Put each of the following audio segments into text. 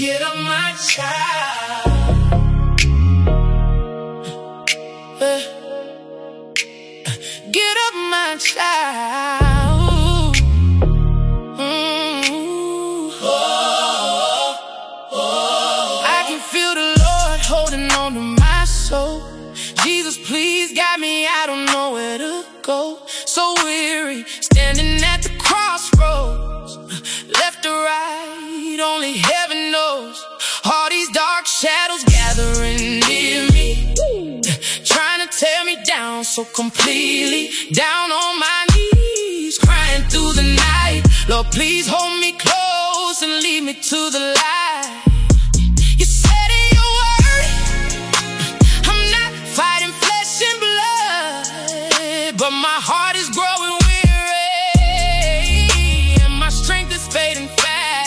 Get up, my child. Get up, my child. I can feel the Lord holding on to my soul. Jesus, please guide me, I don't know where to go. So weary, standing at the crossroads. Left or right, only heaven knows. All these dark shadows gathering near me, trying to tear me down so completely. Down on my knees, crying through the night. Lord, please hold me close and lead me to the light. You said in your word, I'm not fighting flesh and blood, but my heart is growing weary, and my strength is fading fast.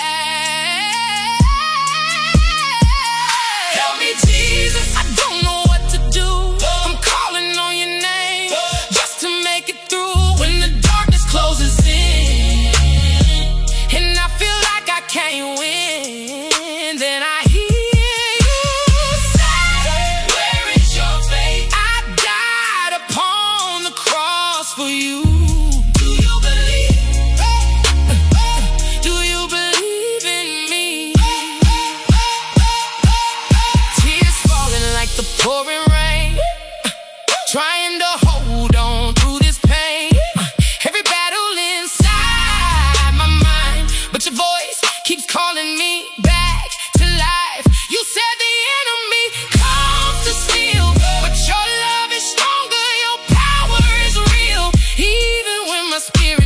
Help me, Jesus, I don't know what to do. I'm calling on your name just to make it through when the darkness closes in, and I feel like I can't win. Then I hear you say, where is your faith? I died upon the cross for you. Do you believe? Do you believe in me? Tears falling like the pouring rain, trying to hold on through this pain. Every battle inside my mind, but your voice keeps calling me back to life. You said the enemy comes to steal, but your love is stronger, your power is real. Even when my spirit